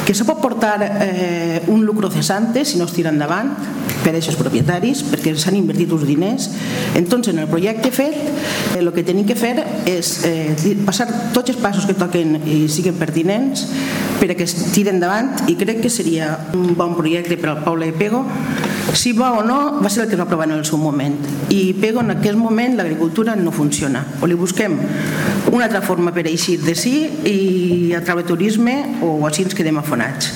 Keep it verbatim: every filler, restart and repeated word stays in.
que se pot portar eh, un lucro cesante si no es tira endavant per a aquests propietaris, perquè s'han invertit uns diners. Entonces, en el projecte fet, el eh, que tenim que fer és eh, passar tots els passos que toquen i siguin pertinents per a que es tiri endavant, i crec que seria un bon projecte per al poble de Pego. Si va o no, va ser el que es va aprovar en el seu moment, i Pego en aquest moment l'agricultura no funciona. O li busquem una altra forma per eixir de sí i a través de turisme, o així ens quedem afonats.